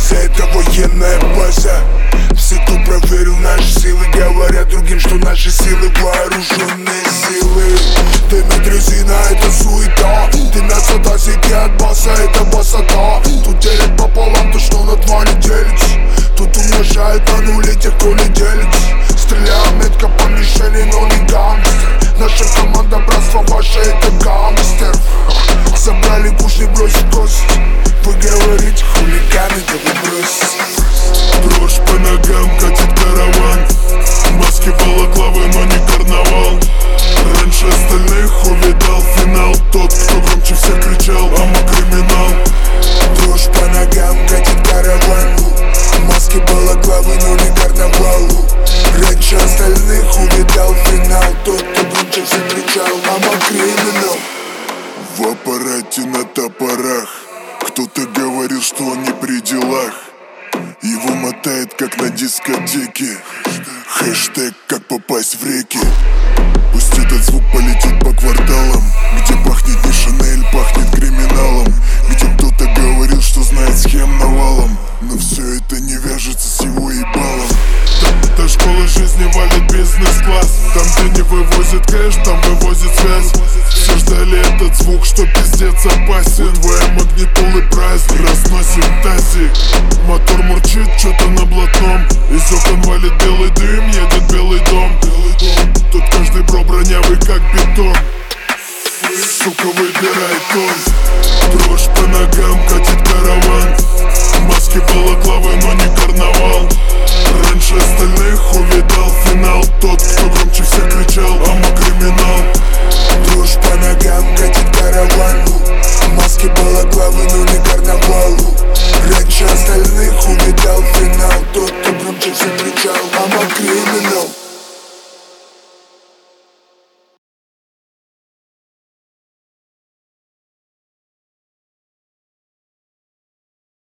база, это военная база. Все, кто проверил наши силы, говорят другим, что наши силы вооруженные силы. Ты на дрезина, это суета. Ты на сатасике от баса, это басата. Тут делят пополам то, что на два не делится. Тут умножают на нули тех, кто не делится. Стреляем метко по мишени, но не гангстер. Наша команда, братство ваше, это гангстер. Собрали куш, не бросит кость. Вы говорите, хулиганы, да вы бросите. Дрожь по ногам, катит караван. Маски, балаклавы, но не карнавал. Раньше остальных увидал финал. Тот, кто громче всех кричал, а мы криминал. Дрожь по ногам, катит караван. Маски, балаклавы, но не карнавал. Раньше остальных увидал финал. Тот, кто громче всех кричал, а мы криминал. В аппарате на топорах. Кто-то говорил, что он не при делах. Его мотает, как на дискотеке. Хэштег, как попасть в реки. Пусть этот звук полетит по кварталам, где пахнет не Шанель, пахнет криминалом. Где кто-то говорил, что знает схем навалом. Но все это не вяжется с его ебалом. Та школа жизни валит бизнес-класс. Там, где не вывозит кэш, там вывозит связь. Все ждали этот звук, что пиздец опасен. ВМ магнитолы праздник, разносим тазик. Мотор мурчит, что-то на блатном. Из окон валит белый дым, едет белый дом. Тут каждый бро бронявый, как бетон. Сука, выбирай тон. Дрожь по ногам, катит караван. Маски, балаклавы, но не карнавал.